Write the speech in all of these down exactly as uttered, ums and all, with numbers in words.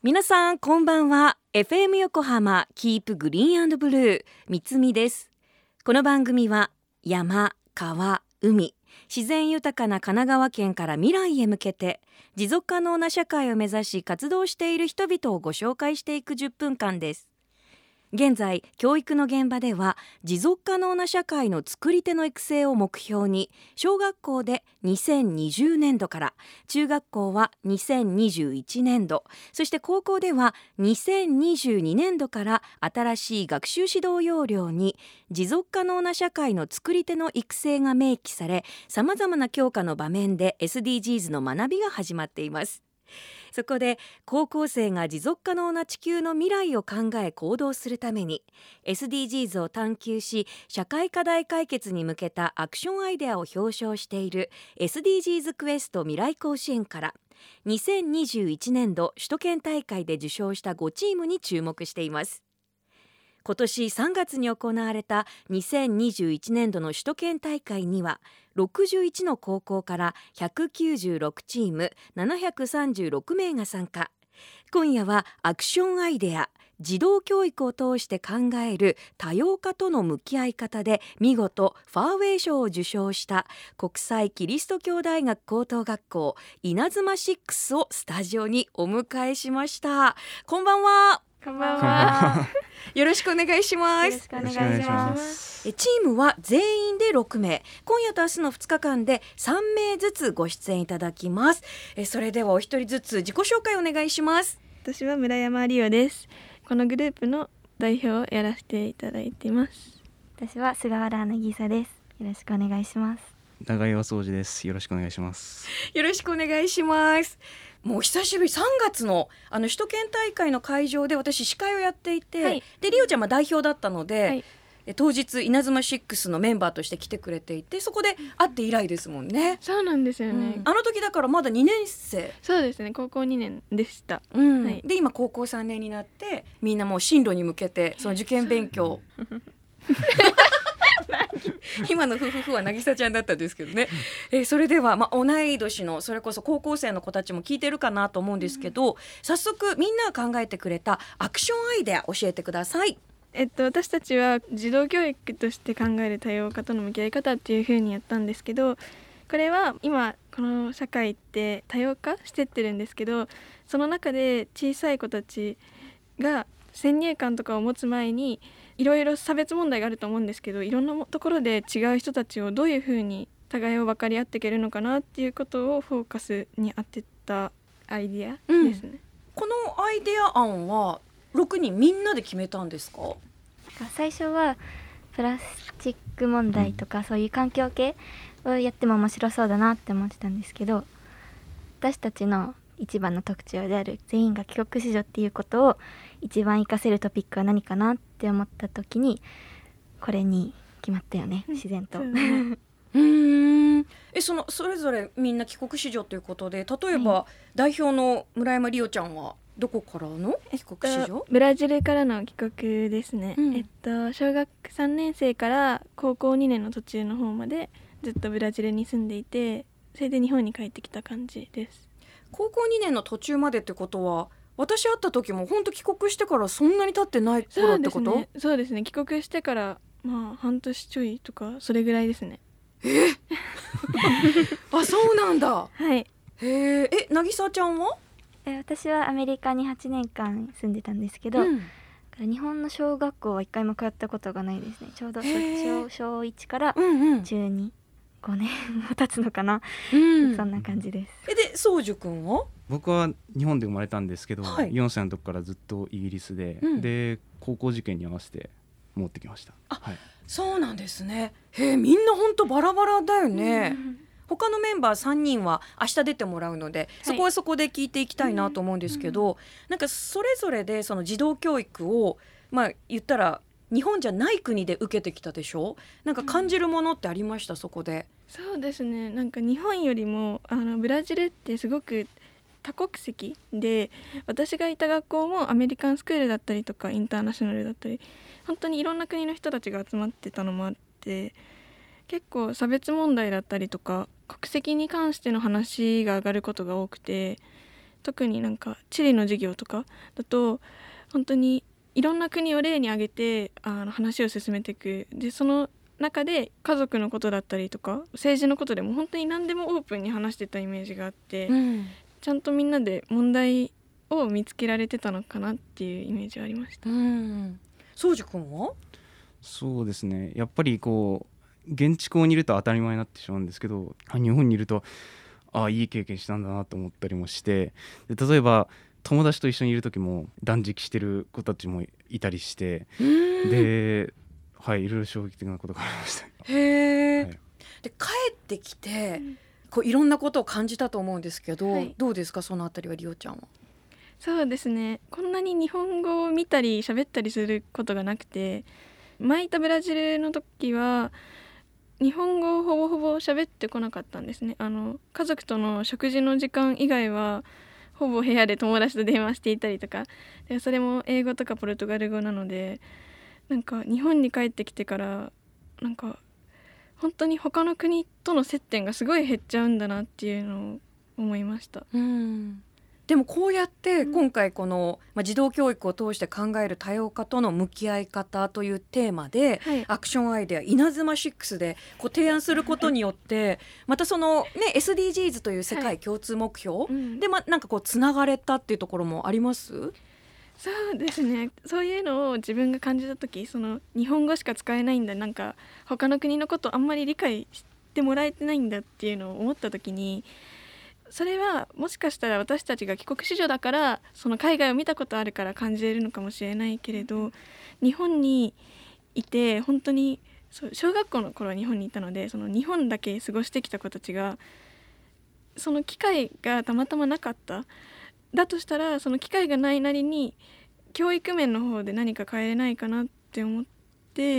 皆さんこんばんは。 エフエム 横浜キープグリーン&ブルーみつみです。この番組は山、川、海、自然豊かな神奈川県から未来へ向けて持続可能な社会を目指し活動している人々をご紹介していくじゅっぷんかんです。現在教育の現場では持続可能な社会の作り手の育成を目標に小学校でにせんにじゅうねんどから中学校はにせんにじゅういちねんど、そして高校ではにせんにじゅうにねんどから新しい学習指導要領に持続可能な社会の作り手の育成が明記され、さまざまな教科の場面で エスディージーズ の学びが始まっています。そこで高校生が持続可能な地球の未来を考え行動するために エスディージーズ を探求し社会課題解決に向けたアクションアイデアを表彰している エスディージーズ クエスト未来甲子園からにせんにじゅういちねんど首都圏大会で受賞したごチームに注目しています。今年さんがつに行われたにせんにじゅういちねんどの首都圏大会にはろくじゅういちの高校からひゃくきゅうじゅうろくチームななひゃくさんじゅうろくめいが参加。今夜はアクションアイデア、児童教育を通して考える多様化との向き合い方で見事ファーウェイ賞を受賞した国際キリスト教大学高等学校稲妻シックスをスタジオにお迎えしました。こんばんは。 こんばんは。 よろしくお願いします。 よろしくお願いします。 えチームは全員でろくめい、今夜と明日のふつかかんでさんめいずつご出演いただきます。えそれではお一人ずつ自己紹介お願いします。 私は村山理央です。このグループの代表をやらせていただいています。 私は菅原渚です。よろしくお願いします。 長岩総司です。よろしくお願いします。 よろしくお願いします。もう久しぶりさんがつのあの首都圏大会の会場で私司会をやっていて、はい、でリオちゃんは代表だったので、はい、当日稲妻シックスのメンバーとして来てくれていて、そこで会って以来ですもんね。 そうなんですよね、 うん、あの時だからまだにねんせい。 そうですね、高校にねんでした、 うんはい、 で今高校さんねんになってみんなもう進路に向けてその受験勉強今の夫婦は渚ちゃんだったんですけどね、えー、それでは、まあ、同い年のそれこそ高校生の子たちも聞いてるかなと思うんですけど、うん、早速みんなが考えてくれたアクションアイデア教えてください。 えっと、私たちは児童教育として考える多様化との向き合い方っていう風にやったんですけど、これは今この社会って多様化してってるんですけど、その中で小さい子たちが先入観とかを持つ前にいろいろ差別問題があると思うんですけど、いろんなところで違う人たちをどういう風に互いを分かり合っていけるのかなっていうことをフォーカスに当てたアイディアですね、うん、 このアイデア案はろくにんみんなで決めたんですか？ 最初はプラスチック問題とかそういう環境系をやっても面白そうだなって思ってたんですけど、私たちの一番の特徴である全員が帰国子女っていうことを一番活かせるトピックは何かなって思った時にこれに決まったよね、自然と。うーんえそのそれぞれみんな帰国子女ということで、例えば、はい、代表の村山理央ちゃんはどこからの帰国子女？ ブラジルからの帰国ですね、うん、えっと小学さんねんせいから高校にねんの途中の方までずっとブラジルに住んでいて、それで日本に帰ってきた感じです。 高校にねんの途中までってことは私会った時も本当帰国してからそんなに経ってない頃ってこと？ そうですね、そうですね、帰国してからまあ半年ちょいとかそれぐらいですね。 えあ、そうなんだ。 はい。 へえ、え、渚ちゃんは？ え私はアメリカにはちねんかん住んでたんですけど、うん、日本の小学校は一回も通ったことがないですね。ちょうど小、小いちからちゅうに、ごねんも経つのかな、うん、そんな感じです。 えで、宗樹くんは？ 僕は日本で生まれたんですけど、 はい、 よんさいの時からずっとイギリスで、うん、で高校受験に合わせて持ってきました。 あ、はい、そうなんですね。へえ、みんなほんとバラバラだよね、うん、他のメンバーさんにんは明日出てもらうので、はい、そこはそこで聞いていきたいなと思うんですけど、うん、なんかそれぞれでその児童教育をまあ言ったら日本じゃない国で受けてきたでしょ。なんか感じるものってありました、うん、そこで。 そうですね、なんか日本よりもあのブラジルってすごく多国籍で、私がいた学校もアメリカンスクールだったりとかインターナショナルだったり本当にいろんな国の人たちが集まってたのもあって、結構差別問題だったりとか国籍に関しての話が上がることが多くて、 特になんか地理の授業とかだと本当にいろんな国を例に挙げてあの話を進めていく。でその中で家族のことだったりとか政治のことでも本当に何でもオープンに話してたイメージがあって、うん、ちゃんとみんなで問題を見つけられてたのかなっていうイメージはありました。 宗司君は？ そうですね、やっぱりこう現地校にいると当たり前になってしまうんですけど、日本にいるとああいい経験したんだなと思ったりもして、で例えば友達と一緒にいる時も断食してる子たちもいたりして、ではい、いろいろ衝撃的なことがありました。 へー、 はい、 で帰ってきて、うん、こういろんなことを感じたと思うんですけど、はい、どうですかそのあたりはりおちゃんは？ そうですね、こんなに日本語を見たり喋ったりすることがなくて、前いたブラジルの時は日本語をほぼほぼ喋ってこなかったんですね。あの家族との食事の時間以外はほぼ部屋で友達と電話していたりとか、でそれも英語とかポルトガル語なので、なんか日本に帰ってきてからなんか本当に他の国との接点がすごい減っちゃうんだなっていうのを思いました。 うん、でもこうやって今回この、まあ、児童教育を通して考える多様化との向き合い方というテーマで、はい、アクションアイデア稲妻シックスでこう提案することによってまたその、ね、エスディージーズ という世界共通目標、はい、うん、で、ま、なんかこうつながれたっていうところもあります？ そうですね、そういうのを自分が感じた時、その日本語しか使えないんだ、なんか他の国のことあんまり理解してもらえてないんだっていうのを思った時に、それはもしかしたら私たちが帰国子女だからその海外を見たことあるから感じれるのかもしれないけれど、日本にいて本当にそう小学校の頃は日本にいたので、その日本だけ過ごしてきた子たちがその機会がたまたまなかっただとしたら、その機会がないなりに教育面の方で何か変えれないかなって思って、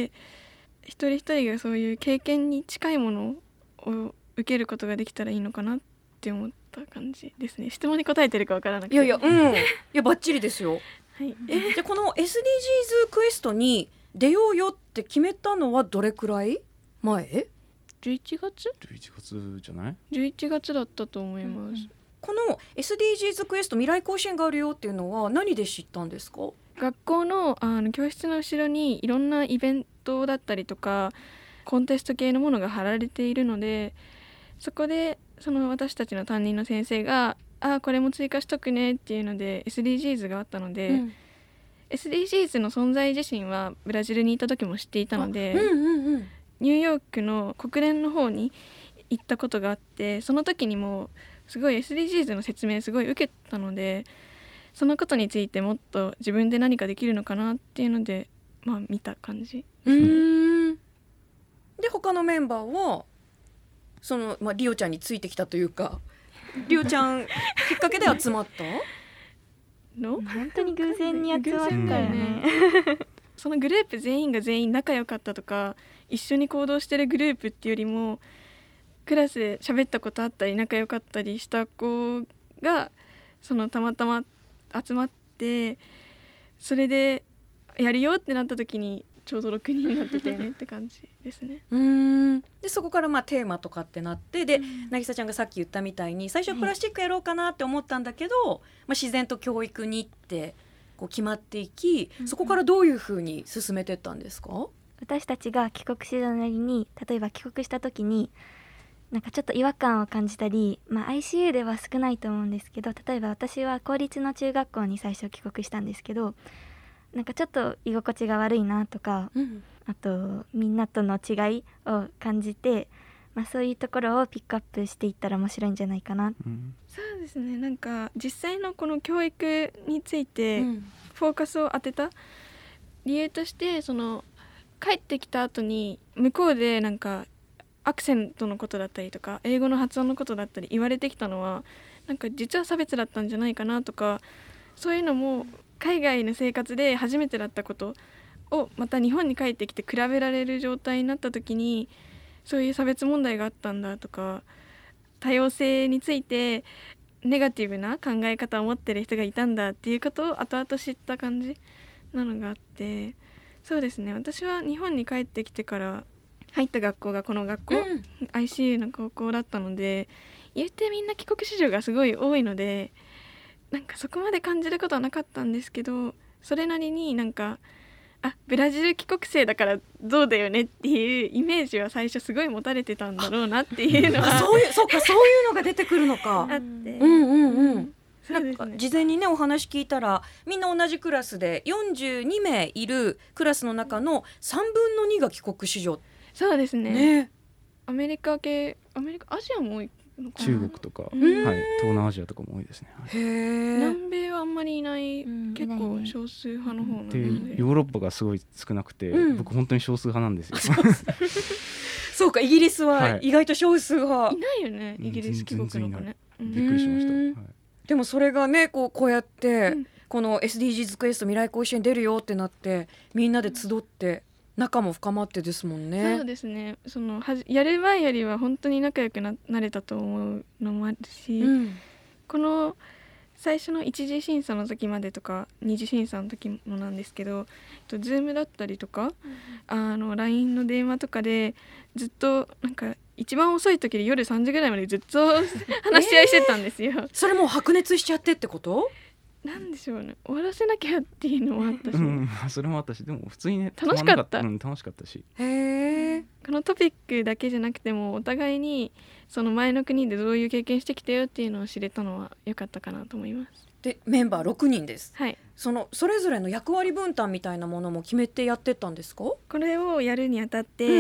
一人一人がそういう経験に近いものを受けることができたらいいのかなって思った感じですね。質問に答えてるかわからなくて、 いやいや、うん、いやバッチリですよ。 はい、 えでこの エスディージーズ クエストに出ようよって決めたのはどれくらい前？ じゅういちがつじゅういちがつじゃない？ じゅういちがつだったと思います、うんうん。 この エスディージーズ クエスト未来甲子園があるよっていうのは何で知ったんですか？ 学校 の, あの教室の後ろにいろんなイベントだったりとかコンテスト系のものが貼られているので、そこでその私たちの担任の先生があこれも追加しとくねっていうので エスディージーズ があったので、うん、エスディージーズ の存在自身はブラジルにいた時も知っていたので、うんうんうん、ニューヨークの国連の方に行ったことがあって、その時にもすごい エスディージーズ の説明すごい受けたので、そのことについてもっと自分で何かできるのかなっていうので、まあ見た感じですね。うーんで他のメンバーはその、まあ、りおちゃんについてきたというか、りおちゃんきっかけで集まったの本当に偶然に集まったよねそのグループ全員が全員仲良かったとか一緒に行動してるグループっていうよりも、クラスで喋ったことあったり仲良かったりした子がそのたまたま集まって、それでやるよってなった時にちょうどろくにんになってたよねって感じですね。 うーんでそこからまあテーマとかってなってで、うん、渚ちゃんがさっき言ったみたいに最初はプラスチックやろうかなって思ったんだけど、はい、まあ、自然と教育にってこう決まっていき、そこからどういうふうに進めてったんですか？ 私たちが帰国子女なりに、例えば帰国した時になんかちょっと違和感を感じたり、まあ、アイシーユー では少ないと思うんですけど、例えば私は公立の中学校に最初帰国したんですけど、なんかちょっと居心地が悪いなとか、うん、あとみんなとの違いを感じて、まあ、そういうところをピックアップしていったら面白いんじゃないかな、うん、 そうですね。なんか実際のこの教育についてフォーカスを当てた理由として、その帰ってきた後に向こうでなんかアクセントのことだったりとか英語の発音のことだったり言われてきたのは、なんか実は差別だったんじゃないかなとか、そういうのも海外の生活で初めてだったことをまた日本に帰ってきて比べられる状態になった時に、そういう差別問題があったんだとか、多様性についてネガティブな考え方を持ってる人がいたんだっていうことを後々知った感じなのがあって、そうですね、私は日本に帰ってきてから入った学校がこの学校、うん、アイシーユー の高校だったので、言ってみんな帰国子女がすごい多いので、 なんかそこまで感じることはなかったんですけど、それなりになんかあブラジル帰国生だからどうだよねっていうイメージは最初すごい持たれてたんだろうなっていうのはそういうそうかそういうのが出てくるのか。 あって、 うんうんうん。 そうですね、 なんか事前にねお話聞いたらみんな同じクラスでよんじゅうにめいいるクラスの中のさんぶんのにが帰国子女。 そうですね。 ね、 アメリカ系アメリカアジアも多いのかな。 中国とか、 うんはい、東南アジアとかも多いですね、はい、 へえ。 南米はあんまりいない、 うん、 結構いないね少数派の方なのでで、 ヨーロッパがすごい少なくて、 うん、 僕本当に少数派なんですよそうかイギリスははい意外と少数派、 いないよねイギリス帰国の子ね。うんびっくりしました、 うんはい、 でもそれがねこう、こうやって、 うんこの エスディージーズ クエスト未来甲子園出るよってなってみんなで集って仲も深まってですもんね。 そうですね。そのはじやる前よりは本当に仲良く な, なれたと思うのもあるし、 うん、 この最初の一次審査の時までとか二次審査の時もなんですけど、と Zoom だったりとか、うん、あの ライン の電話とかでずっとなんか一番遅い時で夜さんじぐらいまでずっと話し合いしてたんですよ、えー、 それもう白熱しちゃってってこと？ なんでしょうね、終わらせなきゃっていうのもあったし、 うん、それもあったし、でも普通にね楽しかった、 うん、楽しかったし、 へー、 このトピックだけじゃなくてもお互いにその前の国でどういう経験してきたよっていうのを知れたのは良かったかなと思います。 でメンバーろくにんです、 はい、 そのそれぞれの役割分担みたいなものも決めてやってったんですか？ これをやるにあたって、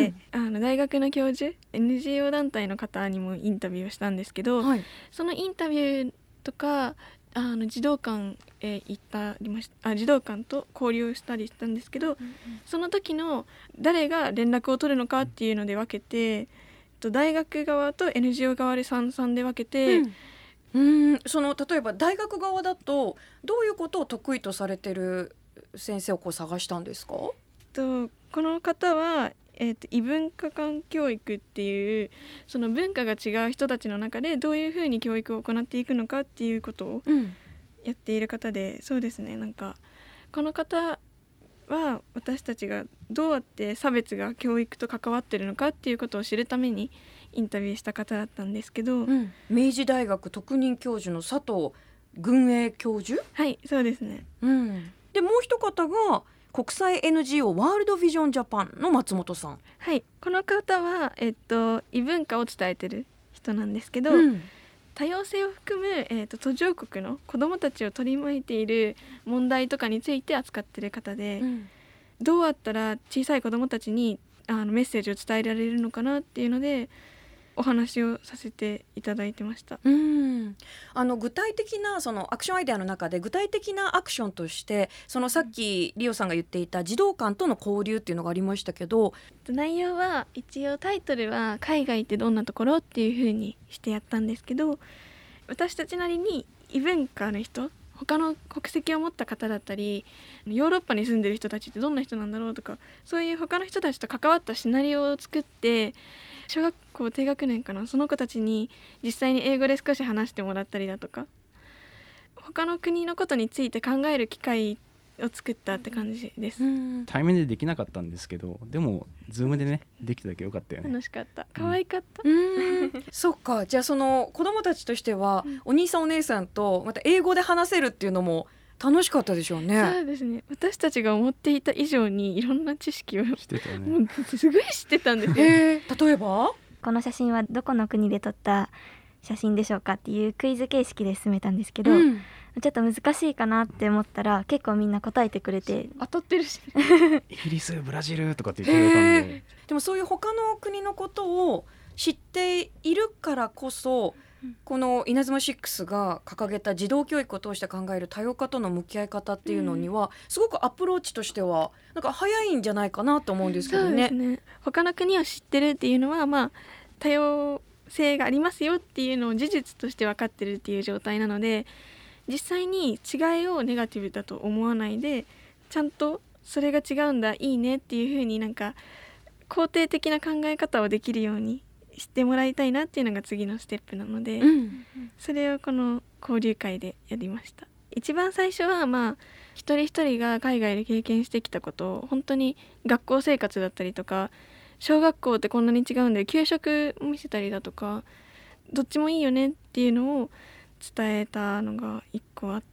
うん、 あの大学の教授 エヌジーオー 団体の方にもインタビューをしたんですけど、 はい、 そのインタビューとかあの児童館へ行ったりましあ児童館と交流したりしたんですけど、うんうん、その時の誰が連絡を取るのかっていうので分けて、大学側と エヌジーオー 側でさんさんで分けて、 うんうーんその例えば大学側だとどういうことを得意とされてる先生をこう探したんですか？ とこの方は、えー、と異文化間教育っていうその文化が違う人たちの中でどういうふうに教育を行っていくのかっていうことをやっている方で、うん、そうですね、なんかこの方は私たちがどうやって差別が教育と関わってるのかっていうことを知るためにインタビューした方だったんですけど、 うん、明治大学特任教授の佐藤群英教授、 はいそうですね、 うん、でもう一方が国際 エヌジーオー ワールドビジョンジャパンの松本さん、 はい、この方は、えっと、異文化を伝えてる人なんですけど、 うん、 多様性を含む、えーと、途上国の子どもたちを取り巻いている問題とかについて扱っている方で、うん、どうやったら小さい子どもたちにあのメッセージを伝えられるのかなっていうのでお話をさせていただいてました。 うん、あの具体的なそのアクションアイデアの中で具体的なアクションとしてそのさっきリオさんが言っていた児童館との交流っていうのがありましたけど、 内容は一応タイトルは海外ってどんなところっていう風にしてやったんですけど、私たちなりに異文化の人、他の国籍を持った方だったりヨーロッパに住んでる人たちってどんな人なんだろうとか、そういう他の人たちと関わったシナリオを作って小学校低学年かな、その子たちに実際に英語で少し話してもらったりだとか他の国のことについて考える機会を作ったって感じです。 対面でできなかったんですけど、でもズームでねできただけよかったよね。 楽しかった、可愛かった、 うん、そっか。じゃあその子どもたちとしては、うん、お兄さんお姉さんとまた英語で話せるっていうのも楽しかったでしょうね。 そうですね、私たちが思っていた以上にいろんな知識をしてたよね。 もうすごい知ってたんですよ、 えー、例えばこの写真はどこの国で撮った写真でしょうかっていうクイズ形式で進めたんですけど、うん、ちょっと難しいかなって思ったら結構みんな答えてくれて、 当たってるしイギリス、ブラジルとかって言ってくれたんで、 でもそういう他の国のことを知っているからこそ、うん、この稲妻シックスが掲げた児童教育を通して考える多様化との向き合い方っていうのには、うん、すごくアプローチとしてはなんか早いんじゃないかなと思うんですけどね。 そうですね、他の国を知ってるっていうのは、まあ、多様性がありますよっていうのを事実として分かってるっていう状態なので、実際に違いをネガティブだと思わないで、ちゃんとそれが違うんだ、いいねっていう風になんか肯定的な考え方をできるようにしてもらいたいなっていうのが次のステップなので、うん、それをこの交流会でやりました。一番最初はまあ一人一人が海外で経験してきたことを本当に学校生活だったりとか、小学校ってこんなに違うんだよ、給食を見せたりだとか、どっちもいいよねっていうのを伝えたのが一個あって、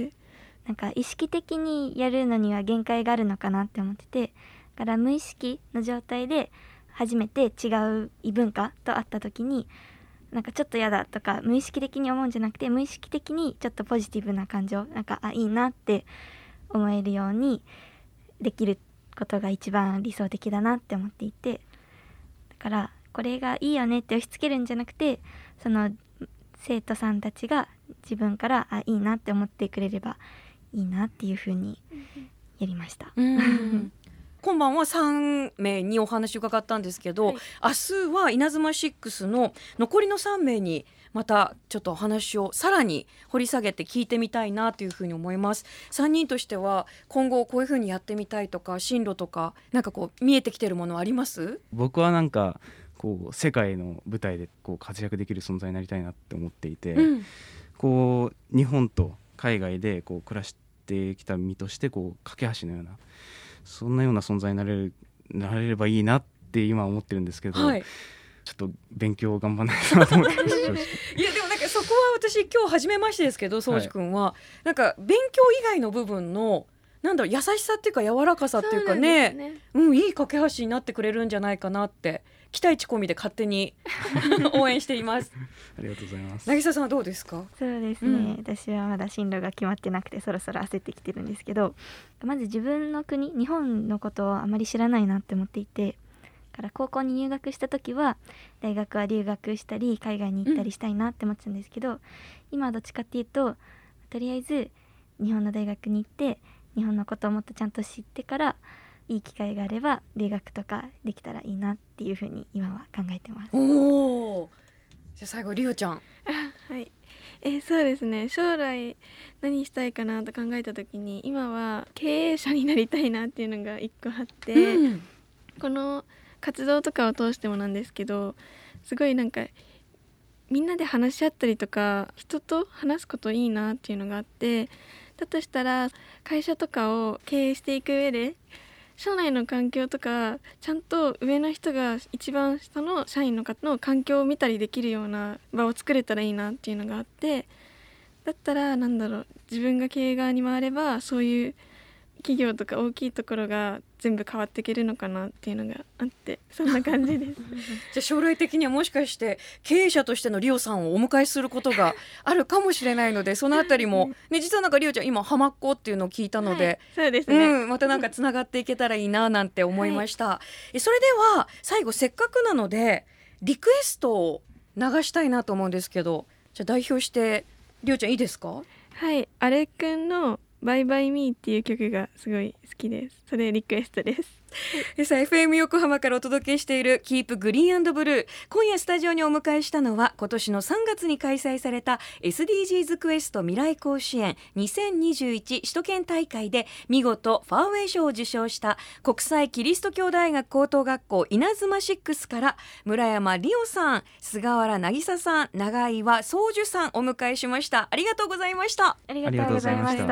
なんか意識的にやるのには限界があるのかなって思ってて、だから無意識の状態で初めて違う異文化と会った時になんかちょっと嫌だとか無意識的に思うんじゃなくて、無意識的にちょっとポジティブな感情、なんかあいいなって思えるようにできることが一番理想的だなって思っていて、だからこれがいいよねって押し付けるんじゃなくて、その生徒さんたちが自分からあいいなって思ってくれればいいなっていう風にやりました。 うん今晩はさんめいにお話伺ったんですけど、はい、明日は稲妻シックスの残りのさんめいにまたちょっとお話をさらに掘り下げて聞いてみたいなというふうに思います。さんにんとしては今後こういうふうにやってみたいとか進路とかなんかこう見えてきてるものあります？ 僕はなんかこう世界の舞台でこう活躍できる存在になりたいなって思っていて、うん、こう日本と海外でこう暮らしてきた身としてこう架け橋のようなそんなような存在になれる、なれればいいなって今思ってるんですけど、はい、ちょっと勉強を頑張らないとなと思ってますいやでもなんかそこは私今日初めましてですけど、宗司君は、はい、なんか勉強以外の部分のなんだろう優しさっていうか柔らかさっていうか ね, うね、うん、いい架け橋になってくれるんじゃないかなって期待値込みで勝手に応援していますありがとうございます。 渚さんはどうですか？ そうですね、うん、私はまだ進路が決まってなくてそろそろ焦ってきてるんですけど、まず自分の国日本のことをあまり知らないなって思っていて、から高校に入学した時は大学は留学したり海外に行ったりしたいなって思ってたんですけど、うん、今はどっちかっていうととりあえず日本の大学に行って日本のことをもっとちゃんと知ってからいい機会があれば留学とかできたらいいなっていうふうに今は考えてます。 おー、じゃあ最後りおちゃん。 はい、えー、そうですね、将来何したいかなと考えた時に今は経営者になりたいなっていうのが一個あって、うん、この活動とかを通してもなんですけど、すごいなんかみんなで話し合ったりとか人と話すこといいなっていうのがあって、だとしたら会社とかを経営していく上で社内の環境とかちゃんと上の人が一番下の社員の方の環境を見たりできるような場を作れたらいいなっていうのがあって、だったらなんだろう、自分が経営側に回ればそういう企業とか大きいところが全部変わっていけるのかなっていうのがあって、そんな感じですじゃあ将来的にはもしかして経営者としてのリオさんをお迎えすることがあるかもしれないのでそのあたりも、ね、実はなんかリオちゃん今ハマっ子っていうのを聞いたので、 はい、そうですね、 うん、またなんかつながっていけたらいいななんて思いました、はい、それでは最後せっかくなのでリクエストを流したいなと思うんですけど、じゃあ代表してリオちゃんいいですか？ はい、あれくんのバイバイミーっていう曲がすごい好きです。それリクエストですさあ エフエム 横浜からお届けしているキープグリーン&ブルー、今夜スタジオにお迎えしたのは今年のさんがつに開催された エスディージーズ クエスト未来甲子園にせんにじゅういち首都圏大会で見事ファーウェイ賞を受賞した国際キリスト教大学高等学校稲妻シックスから村山理央さん、菅原渚さん、長岩宗樹さんお迎えしました。ありがとうございました。 ありがとうございました。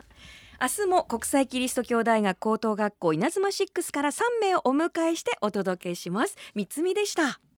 明日も国際キリスト教大学高等学校稲妻シックスからさんめいをお迎えしてお届けします。三つみでした。